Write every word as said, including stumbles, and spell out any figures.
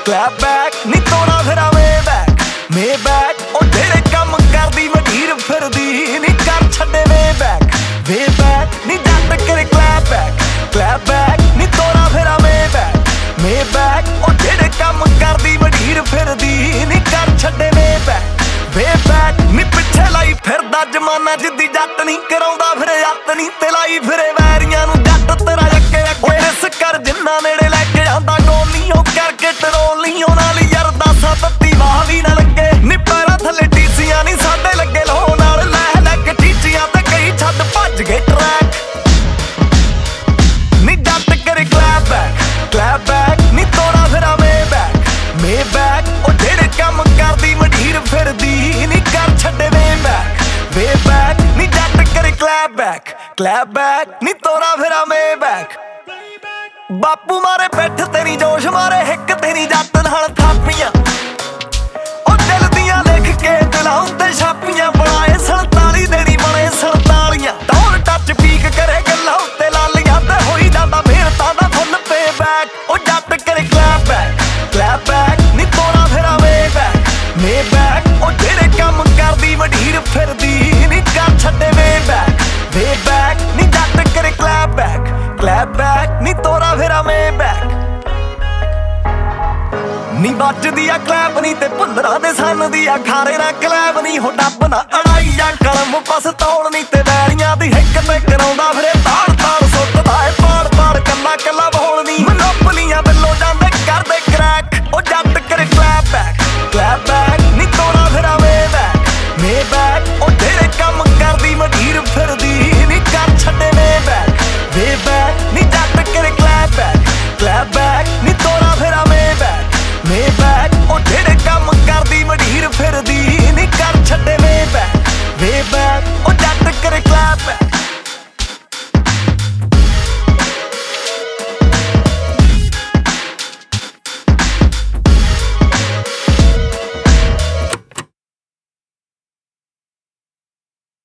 clap back ਨੀ ਤੋਰਾ ਫਿਰਾ ਵੇ back ਮੇ back ਉਹ ਜਿਹੜੇ ਕੰਮ ਕਰਦੀ ਵਢੀਰ ਫਿਰਦੀ ਨੀ ਕਰ ਛੱਡੇ ਵੇ back ਵੇ back ਨੀ ਜੱਟ ਕਰੇ clap back clap back ਨੀ ਤੋਰਾ ਫਿਰਾ ਵੇ back ਮੇ back ਉਹ ਜਿਹੜੇ ਕੰਮ ਕਰਦੀ ਵਢੀਰ ਫਿਰਦੀ ਨੀ ਕਰ ਛੱਡੇ ਵੇ back ਵੇ back ਨੀ ਪਿੱਛੇ ਲਾਈ ਫਿਰਦਾ ਜਮਾਨਾ ਜਿੱਦੀ ਜੱਟ ਨੀ ਕਰਾਉਂਦਾ ਫਿਰ ਯੱਤ ਨੀ ਤੇ ਲਾਈ ਫਿਰੇ ਵੈਰੀਆਂ ਨੂੰ ਜੱਟ ਤੇਰਾ ਅੱਗੇ ਅੱਗੇ ਇਸ ਕਰ ਜਿੰਨਾ ਨੇੜੇ ਲੈ ਕੇ ਜਾਂਦਾ ਗੋਲੀ ਉਹ ਕਰਕੇ ਟਰੋਲੀ ਉਹਨਾਂ ਲਈ ਯਾਰ ਦਸਾਂ ਤੱਤੀ ਵਾਹ ਵੀ ਨਾ ਲੱਗੇ ਨੀ ਪੈਰਾਂ ਥੱਲੇ ਟੀਸੀਆਂ ਨੀ ਸਾਡੇ ਲੱਗੇ ਲੋ ਨਾਲ ਲੈ ਲੈ ਕੇ ਟੀਚੀਆਂ ਤੇ ਕਈ ਛੱਡ ਭੱਜ ਗਏ ਟਰੈਕ ਨੀ ਜੱਟ ਕਰੇ clap back clap back ਨੀ ਤੋਰਾ ਫਿਰਾ ਵੇ back ਮੇ back ਉਹ ਜਿਹੜੇ ਕੰਮ ਕਰਦੀ ਵਢੀਰ ਫਿਰਦੀ ਨੀ ਕਰ ਛੱਡੇ ਵੇ back ਵੇ back ਨੀ ਜੱਟ ਕਰੇ clap back clap back ਨੀ ਤੋਰਾ ਫਿਰਾ ਵੇ back ਬਾਪੂ ਮਾਰੇ ਪਿੱਠ ਤੇਰੀ ਜੋਸ਼ ਮਾਰੇ ਹਿੱਕ ਤੇਰੀ ਜੱਟ ਨਾਲ ਥਾਪੀਆਂ ਉਹ ਦਿਲ ਦੀਆਂ ਲਿਖ ਕੇ ਦਿਲਾਂ ਉੱਤੇ ਛਾਪੀਆਂ ਬਣਾਏ ਸੰਤਾਲੀ ਦੇਣੀ ਬਣੇ ਸੰਤਾਲੀਆਂ ਦੌੜ ਟੱਚ ਪੀਕ ਕਰੇ ਗੱਲਾਂ ਉੱਤੇ ਲਾਲੀਆਂ ਤੇ ਹੋਈ ਜਾਂਦਾ ਮਿਹਨਤਾਂ ਦਾ ਫੁੱਲ ਪੇ ਬੈਕ ਉਹ ਜੱਟ ਕਰੇ clap back clap back ਨੀ ਤੋਰਾ ਫਿਰਾ ਵੇ back ਮੇ back ਉਹ ਜਿਹੜੇ ਕੰਮ ਕਰਦੀ ਵਢੀਰ ਫਿਰਦੀ ਨੀ ਕਰ ਛੱਡੇ ਵੇ back ਵੇ back ਨੀ ਜੱਟ ਕਰੇ clap back clap back ਨੀ ਤੋਰਾ ਫਿਰਾ ਵੇ back ਨੀ ਵੱਜਦੀ ਆ ਕਲੈਪ ਨੀ ਤੇ ਭੁੱਲਰਾਂ ਦੇ ਸੰਨ ਦੀ ਆ ਖਾਰੇ ਨਾ ਕਲੈਪ ਨੀ ਹੋ ਡੱਬ ਨਾ ਅੜਾਈ ਜਾਂ ਕਲਮ ਪਸ ਤੌਣ ਨੀ ਤੇ